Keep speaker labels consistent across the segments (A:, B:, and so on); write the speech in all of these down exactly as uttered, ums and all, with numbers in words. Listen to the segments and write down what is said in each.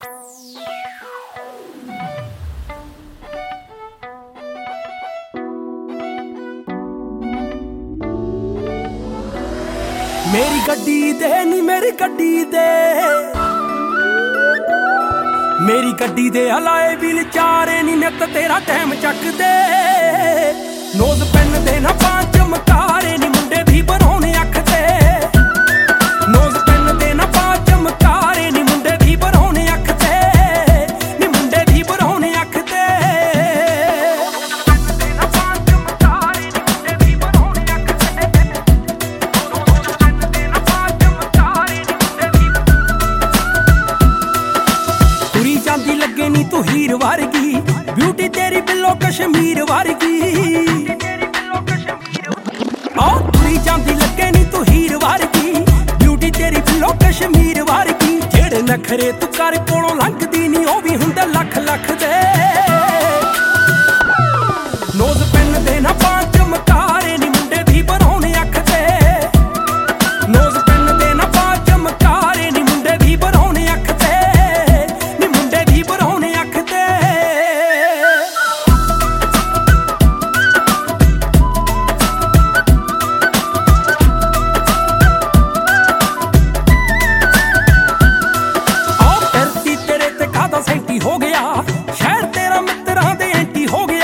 A: मेरी गड्डी दे नी मेरी गड्डी दे मेरी गड्डी दे हलाए बिल चारे नी नित तेरा टाइम चक दे नोज पेन दे ना पांच चमकारे नी मुंडे भी बनौने अख ते नोज पेन दे ना पांच चमकारे नी मुंडे भी बनौने अख ते नी मुंडे भी बनौने अख ते चांदी लगे नी तू हीर वर्गी ब्यूटी तेरी बिल्लो कश्मीर वर्गी तुरी चांदी लगे नी तू हीर वर्गी ब्यूटी तेरी बिल्लो कश्मीर वर्गी जेड़े नखरे तू कर कोलों लंघदी नी ओ भी हुंदे लख लख दे नोज पेन दे ना पांच चमकारे नी मुंडे भी बनौने अख ते नोज पेन दे ना पांच चमकारे नी मुंडे भी बनौने अख ते हो गया शहर तेरा मित्रां दे एंटी हो गया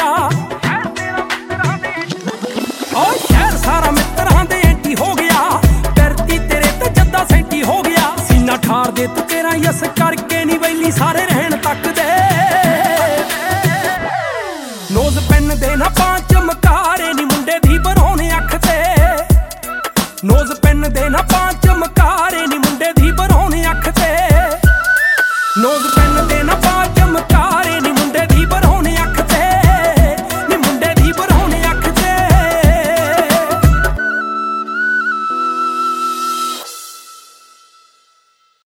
A: ओ शहर सारा मित्रां दे एंटी हो गया करती तेरे ते जद्दा सेंटी हो गया सीना ठार दे तू तेरा यस करके नी वैली सारे रहन तक दे नोज पेन दे ना पांच चमकारे नी मुंडे भी बनौने अख ते नोज पेन दे ना पांच चमकारे नी मुंडे भी बनौने अख ते नोज पेन दे ना पांच चमकारे नी